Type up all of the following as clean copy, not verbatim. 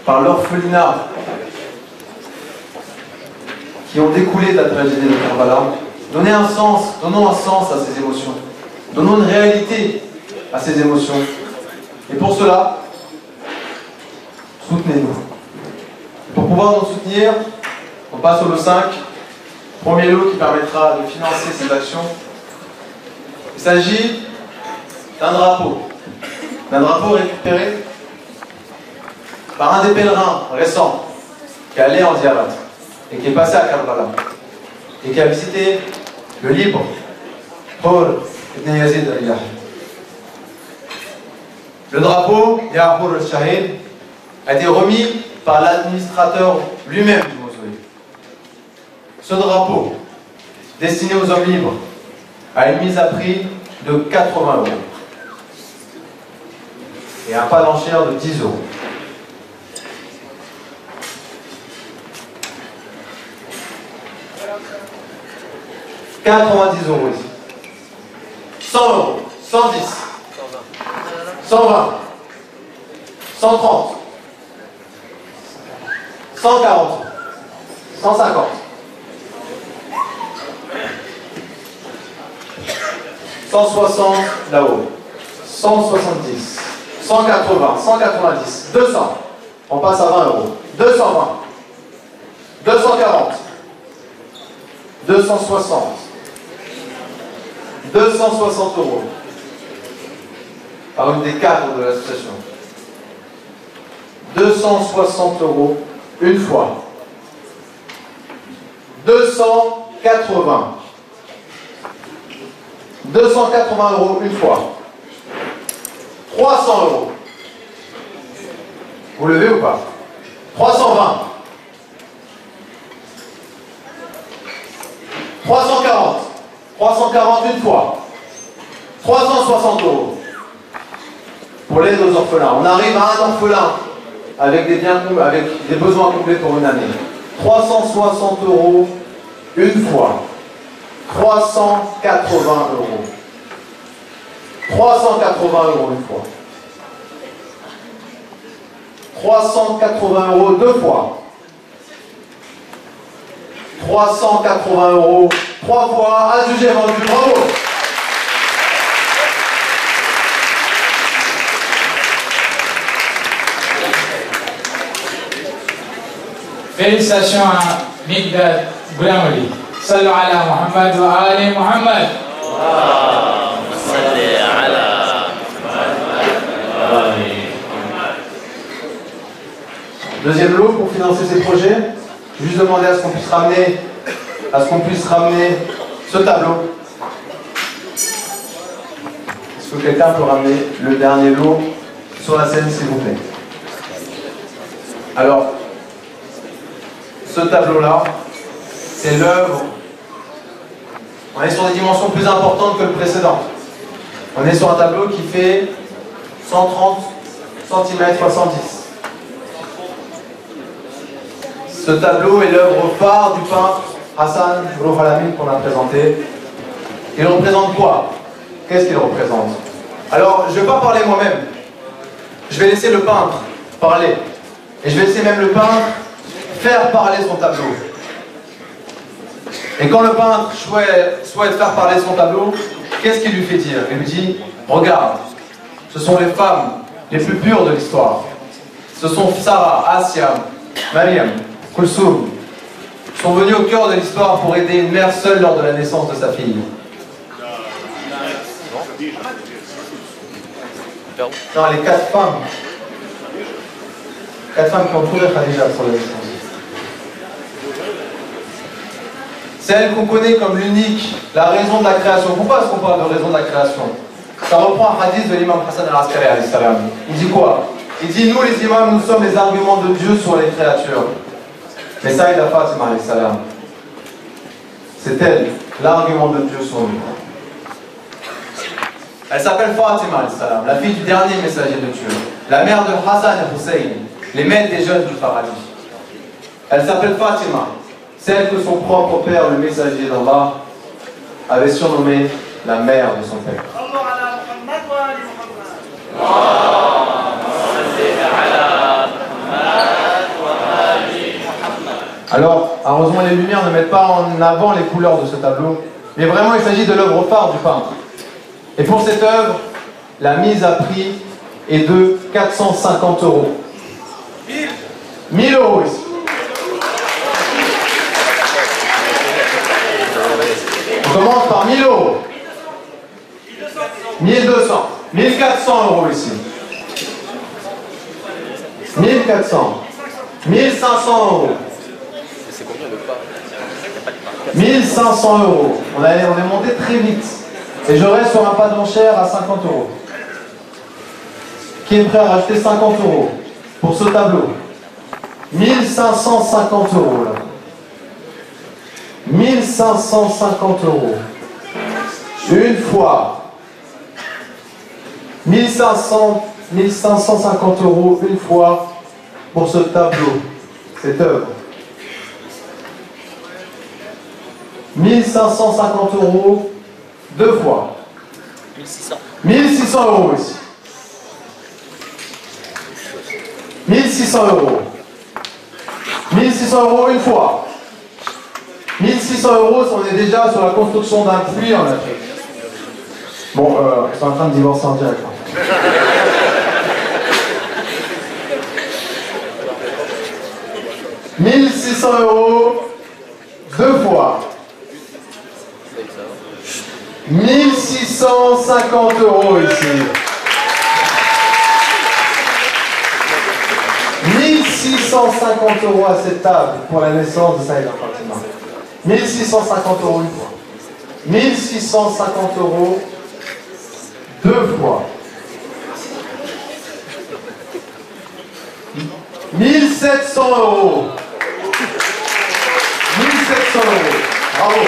par l'orphelinat qui ont découlé de la tragédie de Karbala. Donnons un sens à ces émotions. Donnons une réalité à ces émotions. Et pour cela, soutenez-nous. Pour pouvoir nous soutenir, on passe au lot 5, premier lot qui permettra de financer ces actions. Il s'agit d'un drapeau récupéré par un des pèlerins récents qui est allé en Ziyarat et qui est passé à Karbala et qui a visité le Libre, Hur ibn Yazid al-Ilahi. Le drapeau, Ya'hur al-Shahid, a été remis par l'administrateur lui-même du mausolée. Ce drapeau, destiné aux hommes libres, a une mise à prix de 80 € et un pas d'enchère de 10 €. « 90 € ici. 100 €, 110, 120, 130, 140, 150, 160 là-haut, 170, 180, 190, 200, on passe à 20 €, 220, 240, 260, 260 € par une des cadres de l'association. 260 € une fois. 280. 280 € une fois. 300 €. Vous levez ou pas? 320. 340. 340 une fois. 360 € pour l'aide aux orphelins. On arrive à un orphelin avec des besoins complets pour une année. 360 € une fois. 380 €. 380 € une fois. 380 € deux fois. 380 € trois fois. Adjugé vendu. Bravo. Félicitations à Migdad Goulamali. Sallu ala Muhammad wa ali Muhammad. Deuxième lot pour financer ces projets. Je vais juste demander à ce qu'on puisse ramener ce tableau. Est-ce que quelqu'un peut ramener le dernier lot sur la scène, s'il vous plaît? Alors, ce tableau-là, c'est l'œuvre. On est sur des dimensions plus importantes que le précédent. On est sur un tableau qui fait 130 cm x 110. Ce tableau est l'œuvre phare du peintre Hassan Rouhalami qu'on a présenté. Il représente quoi? Qu'est-ce qu'il représente? Alors, je ne vais pas parler moi-même. Je vais laisser le peintre parler. Et je vais laisser même le peintre faire parler son tableau. Et quand le peintre souhaite faire parler son tableau, qu'est-ce qu'il lui fait dire? Il lui dit, regarde, ce sont les femmes les plus pures de l'histoire. Ce sont Sarah, Asia, Mariam, Kulsoum, sont venues au cœur de l'histoire pour aider une mère seule lors de la naissance de sa fille. Non, les 4 femmes. 4 femmes qui ont trouvé Khadija pour la naissance. C'est elle qu'on connaît comme l'unique, la raison de la création. Pourquoi est-ce qu'on parle de raison de la création? Ça reprend un hadith de l'imam Hassan al-Askari alayhi salam. Il dit quoi? Il dit, nous les imams, nous sommes les arguments de Dieu sur les créatures. Mais ça, il a Fatima alayhi salam. C'est elle, l'argument de Dieu sur nous. Elle s'appelle Fatima alayhi salam, la fille du dernier messager de Dieu. La mère de Hassan et Hussein, les maîtres des jeunes du paradis. Elle s'appelle Fatima. Celle que son propre père, le messager d'Allah, avait surnommée la mère de son père. Alors, heureusement, les lumières ne mettent pas en avant les couleurs de ce tableau, mais vraiment, il s'agit de l'œuvre phare du peintre. Et pour cette œuvre, la mise à prix est de 450 €. 1000 € ici. On commence par 1000 €. 1200. 1400 € ici. 1400. 1500 €. 1500 €. On est monté très vite. Et je reste sur un pas d'enchère à 50 €. Qui est prêt à rajouter 50 € pour ce tableau? 1550 € là. 1550 €. Une fois. 1550 € une fois pour ce tableau, cette œuvre. 1550 € deux fois. 1600. 1600 € ici. 1600 €. 1600 € une fois. 1600 € si on est déjà sur la construction d'un puits en Afrique. Bon, ils sont en train de divorcer en direct. 1600 € deux fois. 1650 € ici. 1650 € à cette table pour la naissance de Saïd Fatima. 1650 € une fois. 1650 € deux fois. 1700 €. 1700 €. Bravo.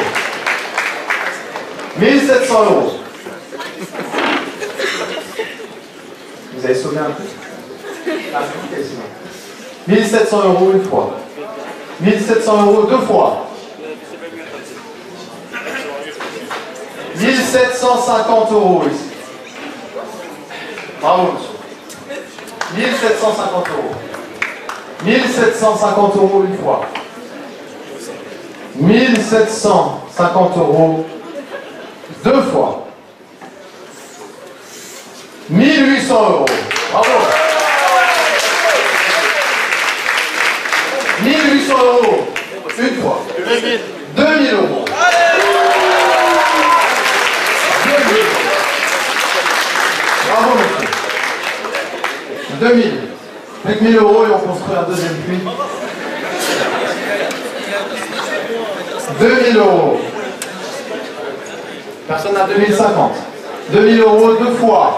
1700 €. Vous avez sauvé un peu. Ah, c'est sinon. 1700 € une fois. 1700 € deux fois. 1750 € ici. Bravo, monsieur. 1750 €. 1750 € une fois. 1750 € deux fois. 1800 €. Bravo. 1800 € une fois. 2000 €. 2000. Bravo, monsieur. 2000. Avec 1000 € et on construit un deuxième puits. 2000 €. Personne n'a 2050. 2000 € deux fois.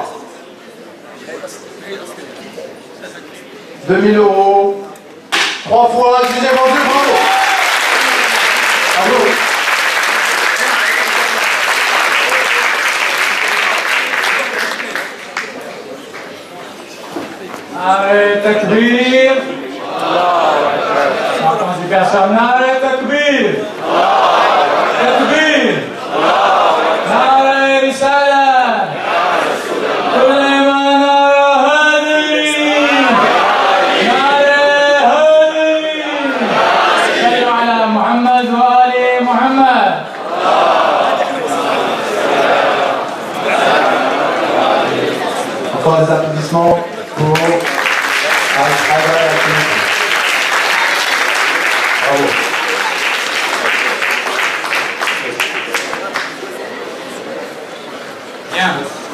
2000 € trois fois. Jugez vendu, bravo. Bravo. Nare takbir. Entendu personne. Nare takbir. Takbir. Nare risala. Kulema nare hadirin. Nare hadirin. Sallu ala Muhammad wa ali Muhammad. Encore des applaudissements pour Bravo. Bien.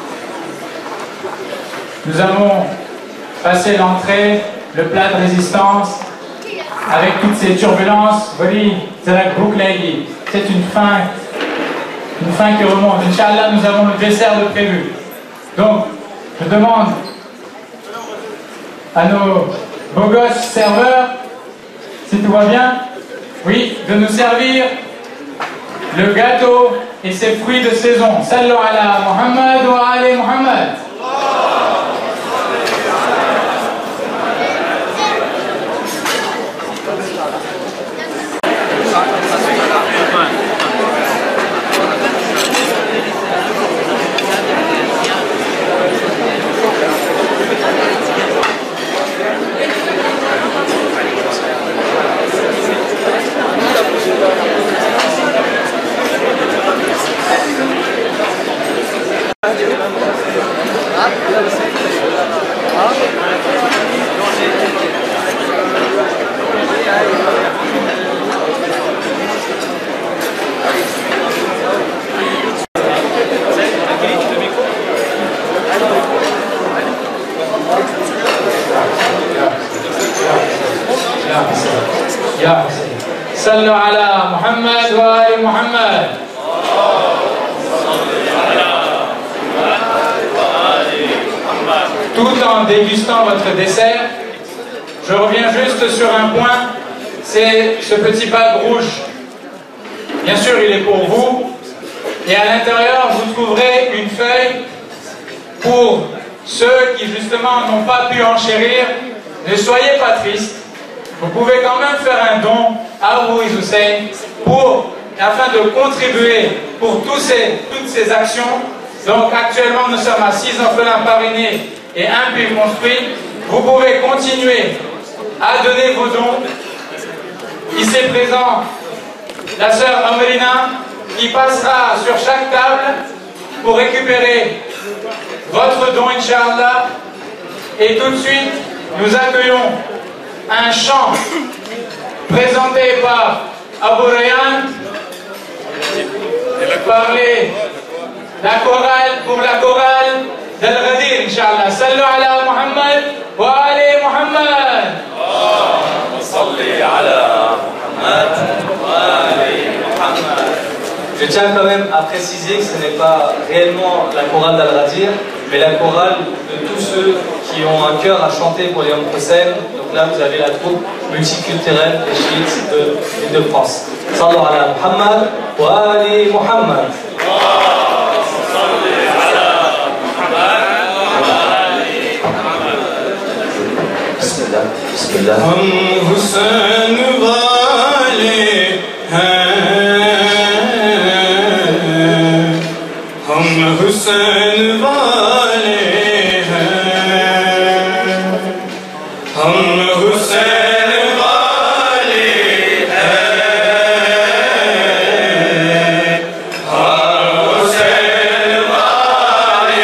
Nous avons passé l'entrée, le plat de résistance, avec toutes ces turbulences. Voilà, c'est une fin qui remonte. Inch'Allah, nous avons le dessert de prévu. Donc, je demande à nos beaux gosses serveurs, si tout va bien, oui, de nous servir le gâteau et ses fruits de saison. Sallu ala Muhammad wa ali Muhammad. Ya Hussein. Sallu ala Muhammad wa ali Muhammad. Tout en dégustant votre dessert, je reviens juste sur un point, c'est ce petit bac rouge. Bien sûr, il est pour vous, et à l'intérieur, vous trouverez une feuille pour ceux qui justement n'ont pas pu enchérir. Ne soyez pas tristes, vous pouvez quand même faire un don à Ruiz Hussein afin de contribuer pour toutes ces actions. Donc actuellement, nous sommes à 6 orphelins parrainés et un puits construit. Vous pouvez continuer à donner vos dons. Ici présent, la sœur Amelina qui passera sur chaque table pour récupérer votre don, Inch'Allah. Et tout de suite, nous accueillons un chant présenté par Abou Rayhan par la chorale, pour la chorale d'Al-Ghadir, Inch'Allah. Sallu ala Muhammad wa ali Muhammad. Salli ala Muhammad wa ali Muhammad. Je tiens quand même à préciser que ce n'est pas réellement la chorale d'Al-Ghadir, mais la chorale de tous ceux qui ont un cœur à chanter pour les hommes Hussein. Donc là, vous avez la troupe multiculturelle des chiites de l'Île-de-France. Sallu ala Muhammad wa ali Muhammad. Bismillah. Hum Hussein wale hain, hum Hussein wale hain, hum Hussein wale hain, hum Hussein wale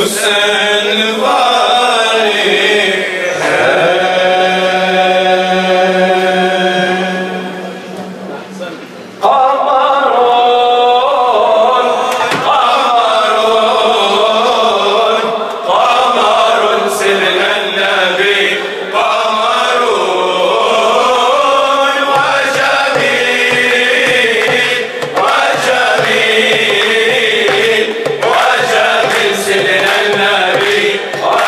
Hussain वाले وجميل سيدنا النبي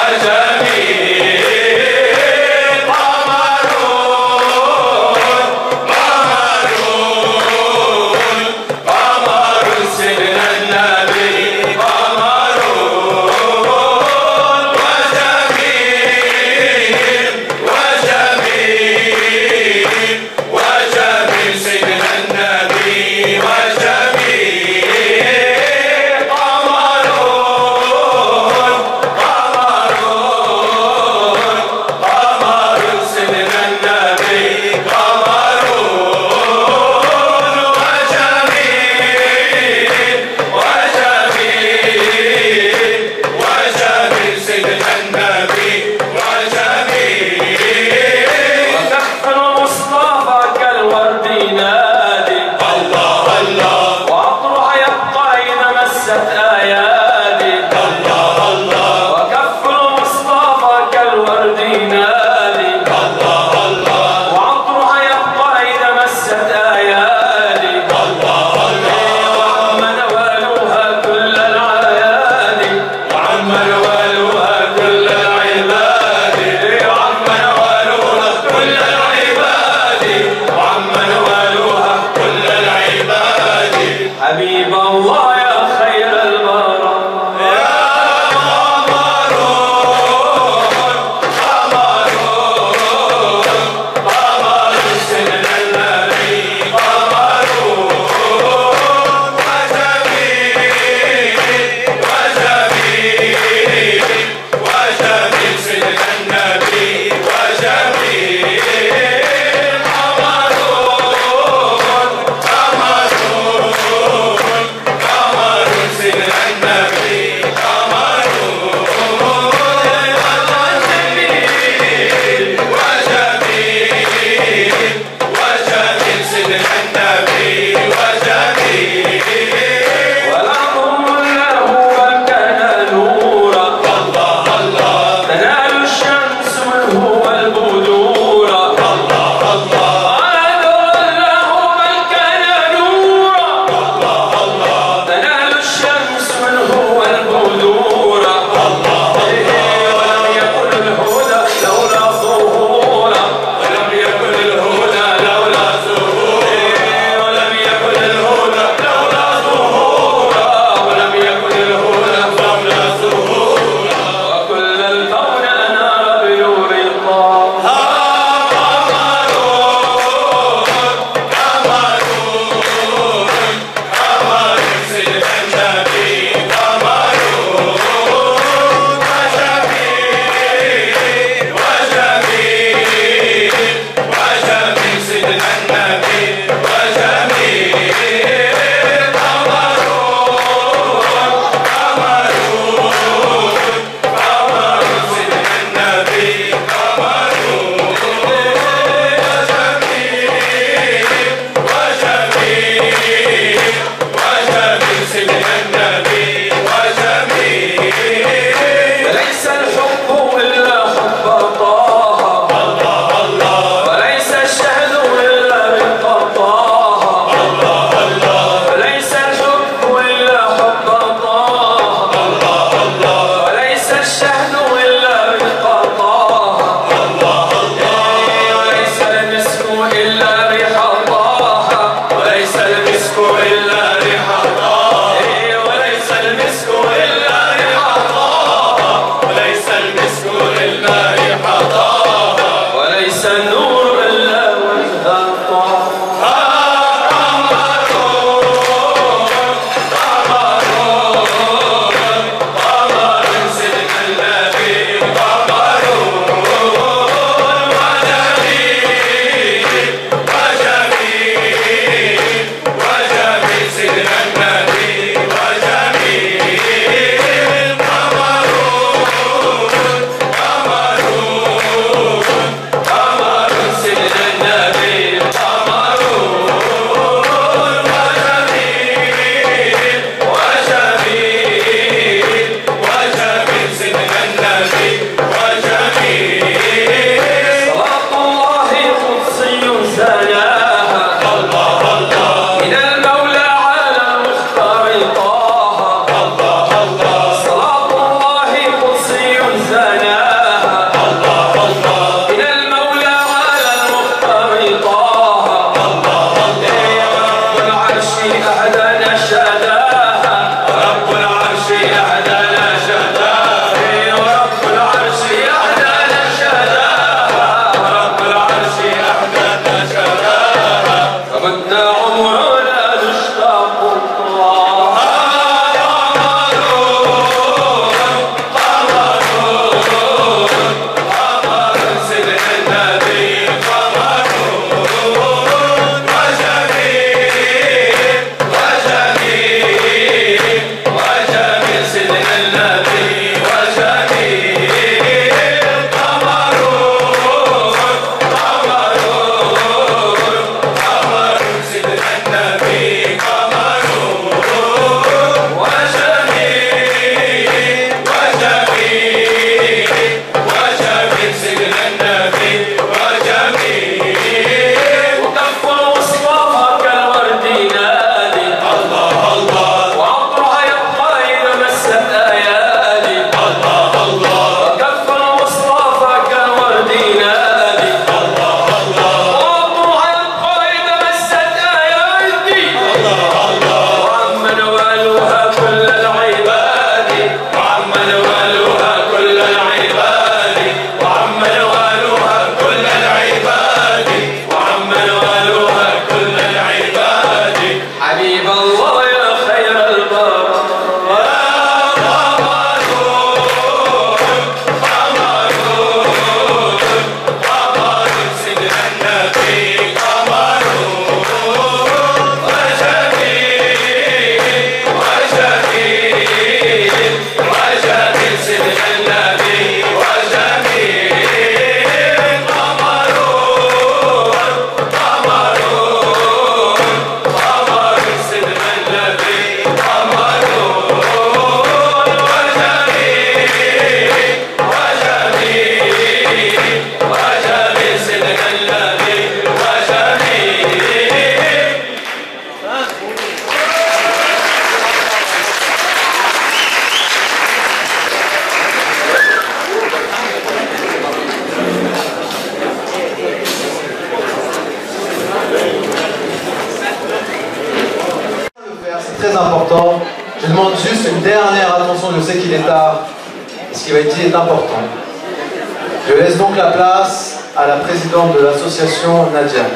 attention, je sais qu'il est tard. Ce qui va être dit est important. Je laisse donc la place à la présidente de l'association, Nadia.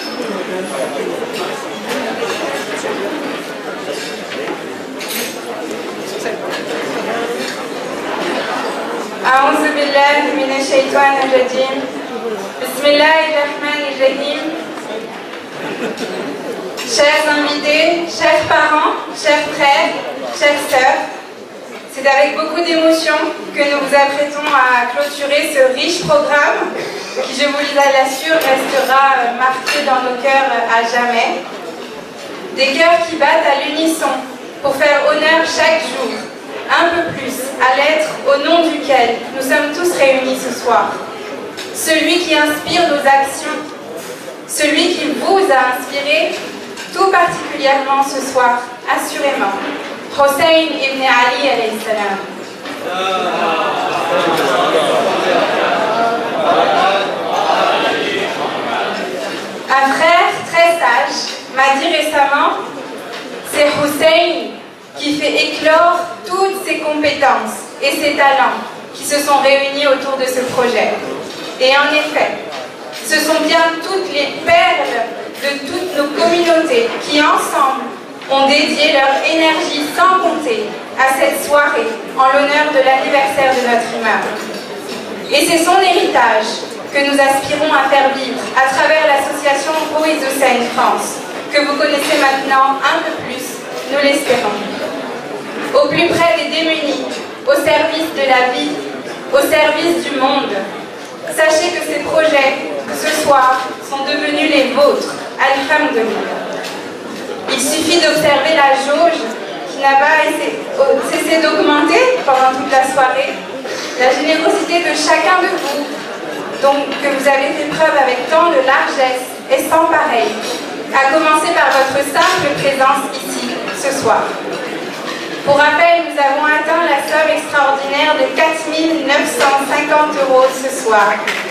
أعوذ بالله من الشيطان الرجيم بسم الله الرحمن الرحيم. Chers invités, chers parents, chers frères, chères sœurs, c'est avec beaucoup d'émotion que nous vous apprêtons à clôturer ce riche programme qui, je vous l'assure, restera marqué dans nos cœurs à jamais. Des cœurs qui battent à l'unisson pour faire honneur chaque jour, un peu plus, à l'être au nom duquel nous sommes tous réunis ce soir. Celui qui inspire nos actions, celui qui vous a inspiré, tout particulièrement ce soir, assurément, Hossein ibn Ali alayhi salam. Un frère très sage m'a dit récemment, c'est Hossein qui fait éclore toutes ses compétences et ses talents qui se sont réunis autour de ce projet. Et en effet, ce sont bien toutes les perles de toutes nos communautés qui, ensemble, ont dédié leur énergie sans compter à cette soirée en l'honneur de l'anniversaire de notre imam. Et c'est son héritage que nous aspirons à faire vivre à travers l'association Ruiz Hussein France, que vous connaissez maintenant un peu plus, nous l'espérons. Au plus près des démunis, au service de la vie, au service du monde. Sachez que ces projets, ce soir, sont devenus les vôtres. Alhamdulillah. Il suffit d'observer la jauge qui n'a pas cessé d'augmenter pendant toute la soirée. La générosité de chacun de vous, donc, que vous avez fait preuve avec tant de largesse, est sans pareil. À commencer par votre simple présence ici, ce soir. Pour rappel, nous avons atteint la somme extraordinaire de 4 950 € ce soir.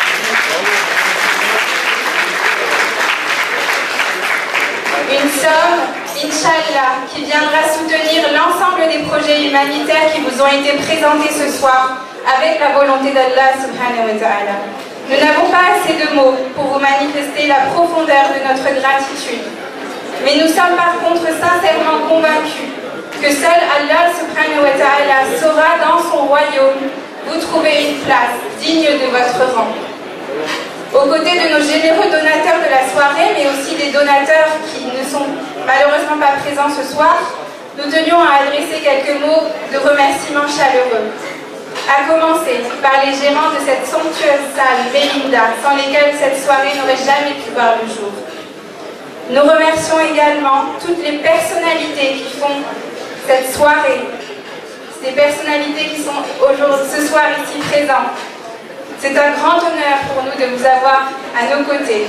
Une somme, Inch'Allah, qui viendra soutenir l'ensemble des projets humanitaires qui vous ont été présentés ce soir avec la volonté d'Allah subhanahu wa ta'ala. Nous n'avons pas assez de mots pour vous manifester la profondeur de notre gratitude. Mais nous sommes par contre sincèrement convaincus que seul Allah subhanahu wa ta'ala saura dans son royaume vous trouver une place digne de votre rang. Aux côtés de nos généreux donateurs de la soirée, mais aussi des donateurs qui ne sont malheureusement pas présents ce soir, nous tenions à adresser quelques mots de remerciements chaleureux. À commencer par les gérants de cette somptueuse salle Belinda, sans lesquels cette soirée n'aurait jamais pu voir le jour. Nous remercions également toutes les personnalités qui font cette soirée, ces personnalités qui sont aujourd'hui, ce soir ici présentes. C'est un grand honneur pour nous de vous avoir à nos côtés.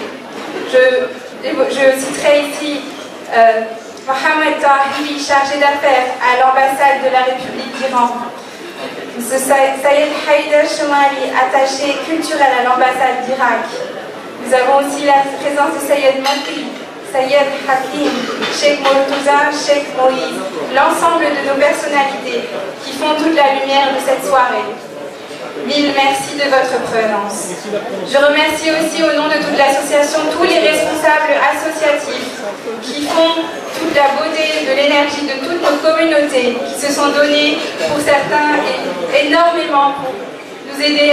Je citerai ici Mohamed Tahibi, chargé d'affaires à l'ambassade de la République d'Iran. Sayed Haider Shomali, attaché culturel à l'ambassade d'Irak. Nous avons aussi la présence de Sayed Mokri, Sayed Hakim, Sheikh Mortuza, Sheikh Moïse, l'ensemble de nos personnalités qui font toute la lumière de cette soirée. Mille merci de votre présence. Je remercie aussi au nom de toute l'association tous les responsables associatifs qui font toute la beauté de l'énergie de toutes nos communautés, qui se sont donnés pour certains énormément pour nous aider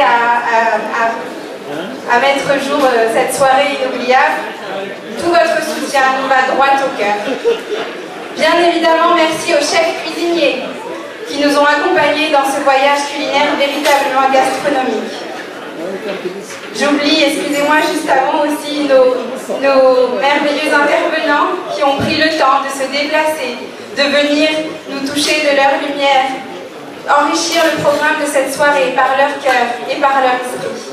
à mettre jour cette soirée inoubliable. Tout votre soutien nous va droit au cœur. Bien évidemment, merci aux chefs cuisiniers qui nous ont accompagnés dans ce voyage culinaire véritablement gastronomique. J'oublie, excusez-moi, juste avant aussi nos merveilleux intervenants qui ont pris le temps de se déplacer, de venir nous toucher de leur lumière, enrichir le programme de cette soirée par leur cœur et par leur esprit.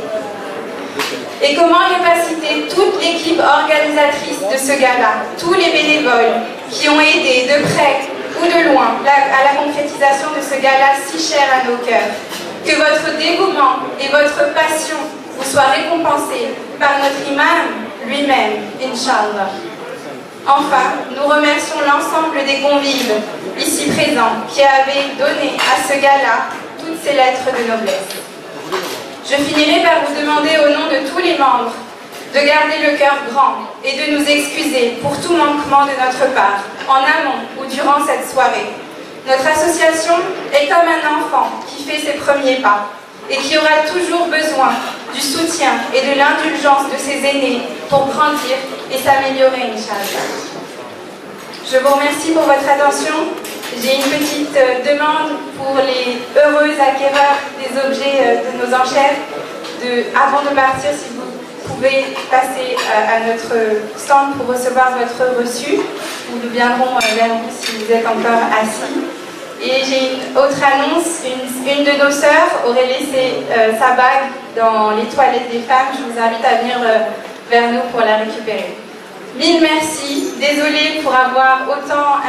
Et comment ne pas citer toute l'équipe organisatrice de ce gala, tous les bénévoles qui ont aidé de près ou de loin à la concrétisation de ce gala si cher à nos cœurs. Que votre dévouement et votre passion vous soient récompensés par notre imam lui-même, Inch'Allah. Enfin, nous remercions l'ensemble des convives ici présents qui avaient donné à ce gala toutes ces lettres de noblesse. Je finirai par vous demander au nom de tous les membres de garder le cœur grand et de nous excuser pour tout manquement de notre part, en amont ou durant cette soirée. Notre association est comme un enfant qui fait ses premiers pas et qui aura toujours besoin du soutien et de l'indulgence de ses aînés pour grandir et s'améliorer, Inch'Allah. Je vous remercie pour votre attention. J'ai une petite demande pour les heureux acquéreurs des objets de nos enchères. Avant de partir, si vous pouvez passer à notre stand pour recevoir votre reçu. Nous viendrons vers vous si vous êtes encore assis. Et j'ai une autre annonce. Une de nos sœurs aurait laissé sa bague dans les toilettes des femmes. Je vous invite à venir vers nous pour la récupérer. Mille merci. Désolée pour avoir autant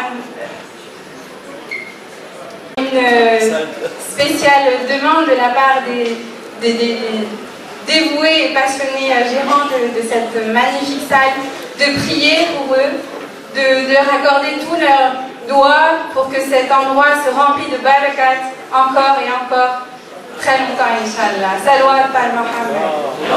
une spéciale demande de la part des dévoués et passionnés gérants de cette magnifique salle, de prier pour eux, de leur accorder tout leur doigt pour que cet endroit se remplisse de barakat encore et encore très longtemps, Inch'Allah. Salawat par Mohammed.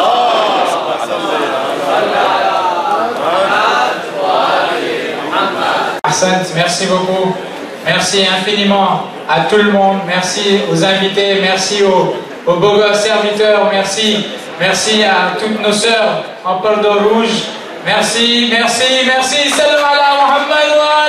Ahsant, merci beaucoup. Merci infiniment à tout le monde. Merci aux invités. Merci aux beaux gosses serviteurs. Merci. Merci à toutes nos sœurs en pardon rouge. Merci, merci, merci. Salam ala Muhammad wa